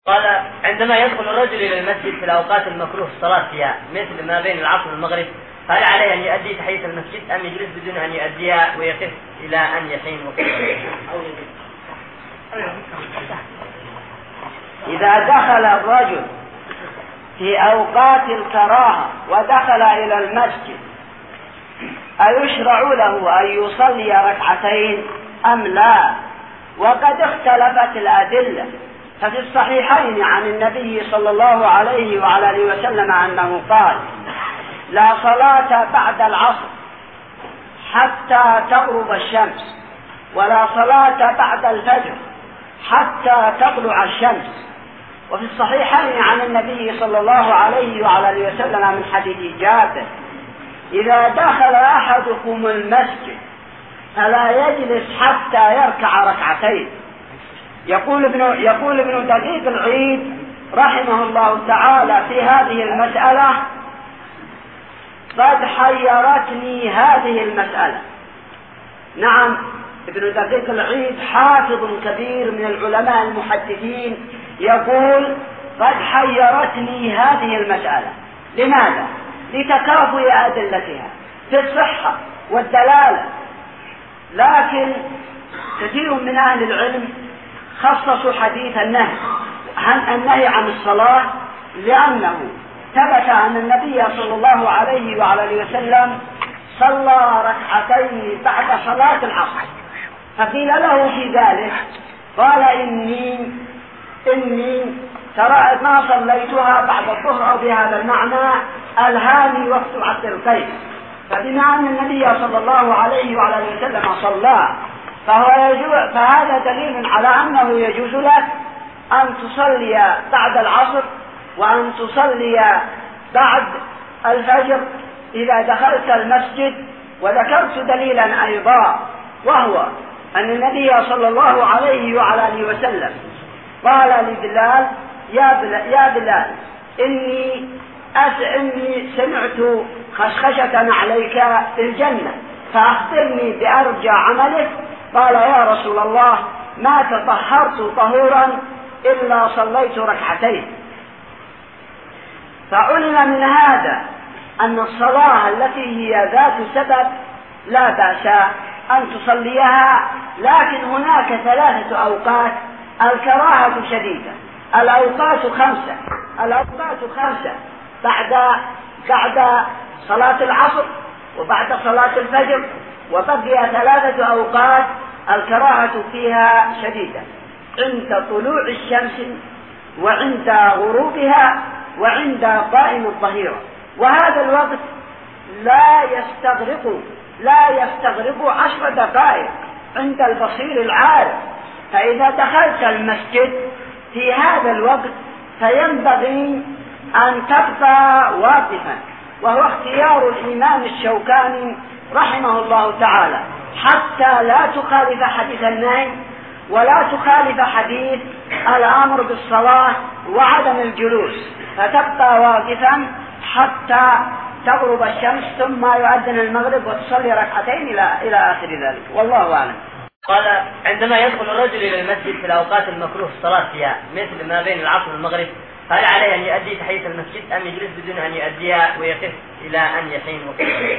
قال: عندما يدخل الرجل إلى المسجد في الأوقات المكروه الصلاة فيها مثل ما بين العصر والمغرب، هل عليه أن يؤدي تحية المسجد أم يجلس بدون أن يؤديها ويقف إلى أن يحين وقته؟ إذا دخل الرجل في أوقات الكراهة ودخل إلى المسجد أيشرع له أن يصلي ركعتين أم لا؟ وقد اختلفت الأدلة، ففي الصحيحين عن النبي صلى الله عليه وعلى آله وسلم أنه قال: لا صلاة بعد العصر حتى تغرب الشمس، ولا صلاة بعد الفجر حتى تطلع الشمس. وفي الصحيحين عن النبي صلى الله عليه وعلى آله وسلم من حديث جابر: إذا دخل أحدكم المسجد فلا يجلس حتى يركع ركعتين. يقول ابن دقيق العيد رحمه الله تعالى في هذه المسألة: قد حيرتني هذه المسألة. نعم، ابن دقيق العيد حافظ كبير من العلماء المحدثين يقول: قد حيرتني هذه المسألة. لماذا؟ لتكافؤ أدلتها في الصحة والدلالة، لكن كثير من أهل العلم خصصوا حديث النهي عن الصلاة، لأنه ثبت أن النبي صلى الله عليه وعلى آله وسلم صلى ركعتين بعد صلاة العصر، فقيل له في ذلك قال: إني ترى ما صليتها بعد الظهر، أو بهذا المعنى ألهاني وقت عصرتين. فبما أن النبي صلى الله عليه وعلى آله وسلم صلى، فهذا دليل على أنه يجوز لك أن تصلي بعد العصر وأن تصلي بعد الفجر إذا دخلت المسجد. وذكرت دليلا أيضا، وهو أن النبي صلى الله عليه وعلى آله وسلم قال لبلال: يا بلال، إني سمعت خشخشة عليك في الجنة، فأخبرني بأرجى عملك. قال: يا رسول الله، ما تطهرت طهورا إلا صليت ركعتين. فعلم من هذا أن الصلاة التي هي ذات سبب لا بأس أن تصليها، لكن هناك 3 أوقات الكراهة شديدة. الأوقات خمسة بعد صلاة العصر وبعد صلاة الفجر، وبقي 3 أوقات الكراهة فيها شديدة: عند طلوع الشمس، وعند غروبها، وعند قائم الظهيرة. وهذا الوقت لا يستغرق 10 دقائق عند البصير العارف. فإذا دخلت المسجد في هذا الوقت فينبغي أن تبقى واقفا، وهو اختيار الإمام الشوكاني رحمه الله تعالى، حتى لا تخالف حديث النهي ولا تخالف حديث الأمر بالصلاة وعدم الجلوس، فتبقى واقفا حتى تغرب الشمس، ثم يؤذن المغرب وتصلي ركعتين إلى آخر ذلك، والله أعلم. قال: عندما يدخل الرجل إلى المسجد في الأوقات المكروه الصلاة فيها مثل ما بين العصر والمغرب، هل عليه أن يؤدي تحية المسجد أم يجلس بدون أن يؤديها ويقف إلى أن يحين وقته؟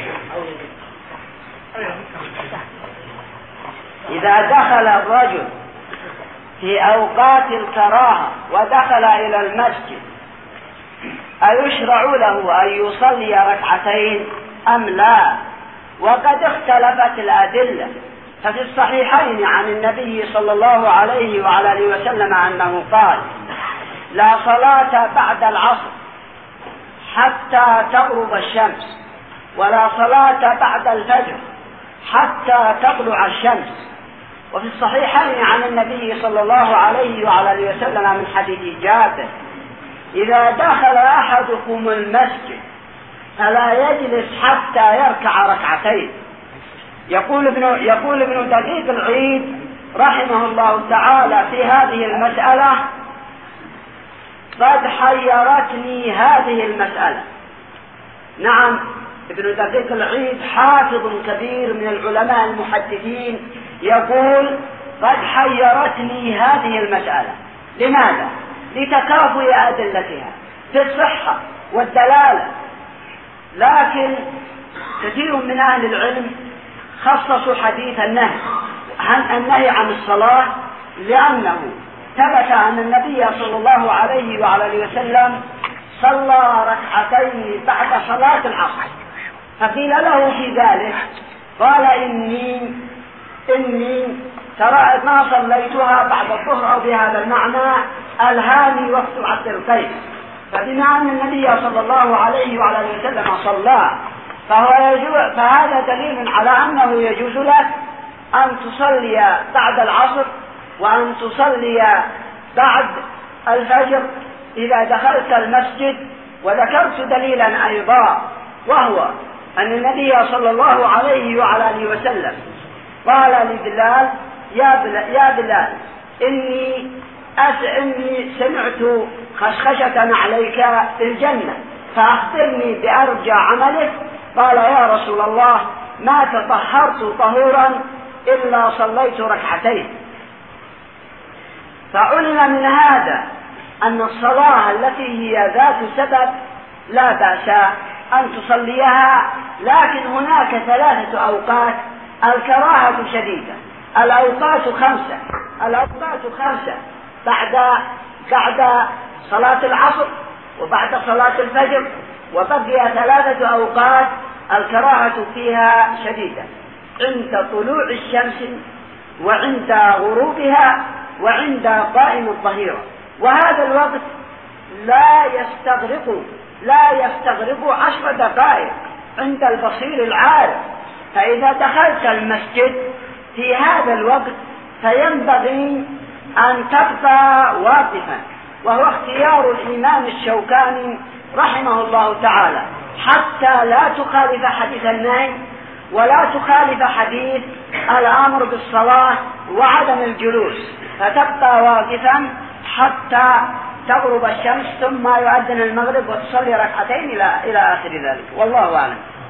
إذا دخل الرجل في أوقات الكراهة ودخل إلى المسجد أيشرع له أن يصلي ركعتين أم لا؟ وقد اختلفت الأدلة، ففي الصحيحين عن النبي صلى الله عليه وعلى آله وسلم أنه قال: لا صلاة بعد العصر حتى تغرب الشمس، ولا صلاة بعد الفجر حتى تطلع الشمس. وفي الصحيحين عن النبي صلى الله عليه وعلى آله وسلم من حديث جابر: إذا دخل أحدكم المسجد فلا يجلس حتى يركع ركعتين. يقول ابن دقيق العيد رحمه الله تعالى في هذه المسألة: قد حيرتني هذه المسألة. نعم، ابن دقيق العيد حافظ كبير من العلماء المحدثين يقول: قد حيرتني هذه المسألة. لماذا؟ لتكافؤ أدلتها في الصحة والدلالة. لكن كثير من أهل العلم خصصوا حديث النهي عن الصلاة لأنه ثبت أن النبي صلى الله عليه وعلى آله وسلم صلى ركعتين بعد صلاة العصر، فقيل له في ذلك قال إني ترى ما صليتها بعد الظهر، أو بهذا المعنى ألهاني وقت عصرتين. فبما أن النبي صلى الله عليه وعلى آله وسلم صلى فهذا دليل على أنه يجوز لك أن تصلي بعد العصر وأن تصلي بعد الفجر إذا دخلت المسجد. وذكرت دليلا أيضا، وهو أن النبي صلى الله عليه وعلى آله وسلم قال لبلال: يا بلال إني سمعت خشخشة عليك في الجنة، فأخبرني بأرجى عملك. قال: يا رسول الله، ما تطهرت طهورا إلا صليت ركعتين. فعلم من هذا أن الصلاة التي هي ذات سبب لا بأس أن تصليها، لكن هناك 3 أوقات الكراهة شديدة. الأوقات 5 بعد صلاة العصر وبعد صلاة الفجر، وبقي 3 أوقات الكراهة فيها شديدة: عند طلوع الشمس، وعند غروبها، وعند قائم الظهيرة. وهذا الوقت لا يستغرق 10 دقائق عند البصير العارف. فإذا دخلت المسجد في هذا الوقت فينبغي أن تبقى واقفا، وهو اختيار الإمام الشوكاني رحمه الله تعالى، حتى لا تخالف حديث النهي ولا تخالف حديث الأمر بالصلاة وعدم الجلوس، فتبقى واقفا حتى تغرب الشمس، ثم يؤذن المغرب وتصلي ركعتين إلى آخر ذلك. والله أعلم.